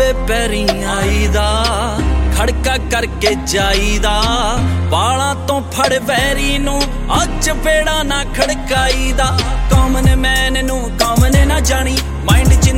ਦੇ ਪੈਰੀਂ ਆਈਦਾ, ਖੜਕਾ ਕਰਕੇ ਜਾਈਦਾ, ਵਾਲਾਂ ਤੋਂ ਫੜ ਵੈਰੀ ਨੂੰ ਅੱਜ ਬੇੜਾ ਨਾ ਖੜਕਾਈਦਾ। ਕਾਮਨ ਮੈਨ ਨੂੰ ਕਾਮਨ ਨਾ ਜਾਣੀ, ਮਾਈਂਡ 'ਚ